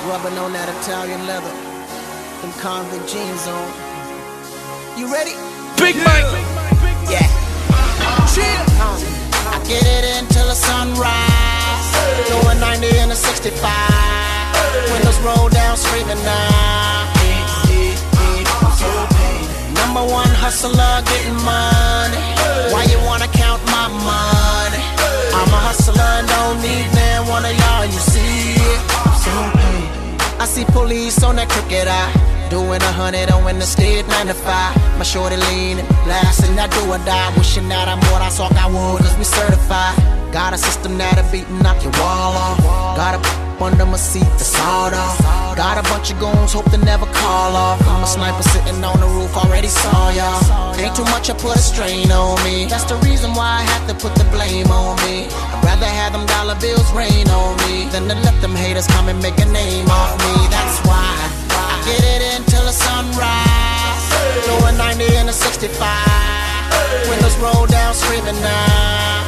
rubbing on that Italian leather, them convict jeans on. You ready? Big Mike. Yeah. Chill. I get it until the sunrise. Doing 90 in a 65. Windows roll down, screaming now. Number one hustler, getting money. Why you wanna count my money? I'm a hustler and don't need man one of y'all, you see it. I see police on that crooked eye, doing 100 on in the state 95. My shorty leaning, blasting that do or die, wishing that I'm what I thought I would, cause we certified. Got a system that'll beat and knock your wall off. Got a under my seat, the sawed off. Got a bunch of goons, hope they never call off. I'm a sniper sitting on the roof, already saw y'all. Ain't too much, I put a strain on me. That's the reason why I have to put the blame on me. I'd rather have them dollar bills rain on me than to let them haters come and make a name off me. That's why I get it until the sunrise. Doing 90 in a 65. Windows roll down, screaming now.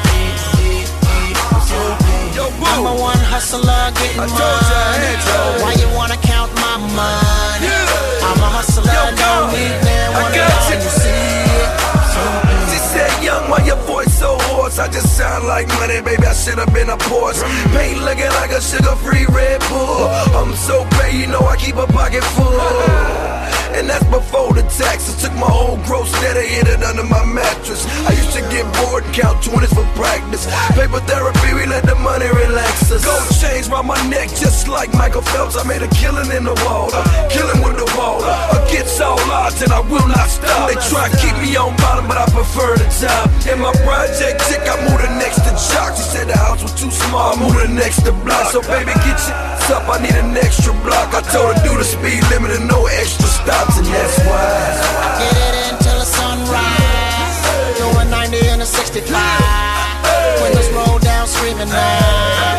I'm a one hustler, getting money. Why you wanna count my money? I'm a hustler, don't need man one of y'all, you see it. She said, young, why your voice so hoarse? I just sound like money, baby, I should've been a Porsche. Paint looking like a sugar-free Red Bull. I'm so paid, you know I keep a pocket full. And that's before the taxes. Took my whole gross net and hid it under my mattress. I used to get bored and count 20s for practice. Paper therapy, we let the money relax us. Gold chains round my neck just like Michael Phelps. I made a killing in the water, killing with the water. Against all odds and I will not stop. They try to keep me on bottom but I prefer the top. In my project chick, I moved her next to Jock. She said the house was too small, I moved her next to Block. So baby get your ass up, I need an extra block. I told her do the speed limit and no extra stops. And that's why I get it until the sunrise. Doing 90 in a 65. Windows roll down, screaming now.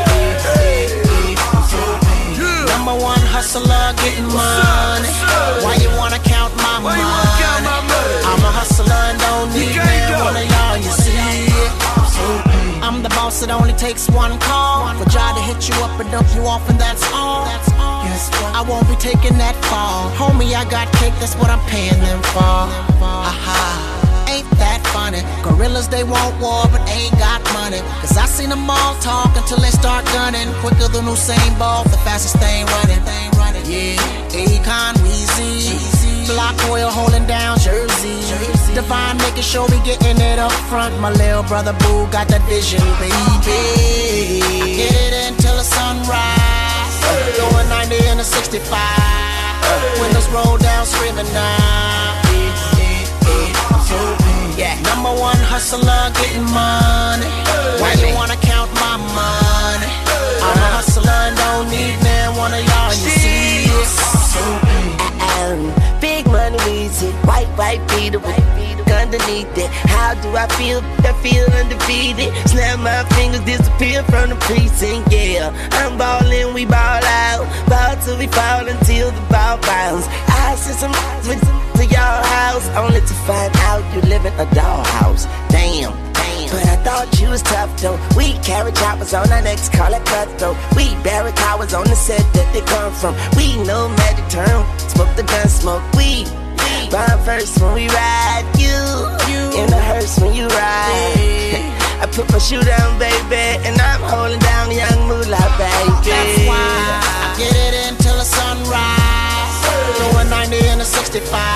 Number one hustler, getting money. Why you wanna count my money? I'm a hustler and don't need man one of y'all, you see it. I'm the boss, it only takes one call for Jah to hit you up and dump you off, and that's all. I won't be taking that fall. Homie, I got cake, that's what I'm paying them for. Haha, ain't that funny? Gorillas, they want war, but ain't got money. Cause I seen them all talk until they start gunning. Quicker than Usain Bolt, the fastest thing running. Yeah, Akon, Weezy, Block Royal holding down Jersey. Divine making sure we getting it up front. My little brother Boo got that vision, baby. I get it until the sunrise. Going 90 in a 65. Windows roll down, screaming now. Yeah, number one hustler, getting money. Why you wanna count my money? I'm a hustler and don't need man one of y'all, you see it. Big money, Weezy, white beater with underneath it. How do I feel? I feel undefeated. Snap my fingers, disappear from the precinct. Yeah, I'm ballin', we ball out. Ball till we fall until the ball bounce. I sent some with to your house, only to find out you live in a dollhouse. Damn. But I thought you was tough though. We carry choppers on our necks, call it cutthroat. We bury cowards on the set that they come from. We know magic term, smoke the gun, smoke weed. Bomb first when we ride, you in the hearse when you ride. I put my shoe down, baby, and I'm holding down young moolah, baby. That's why I get it until the sunrise. Doing 90 in a 65.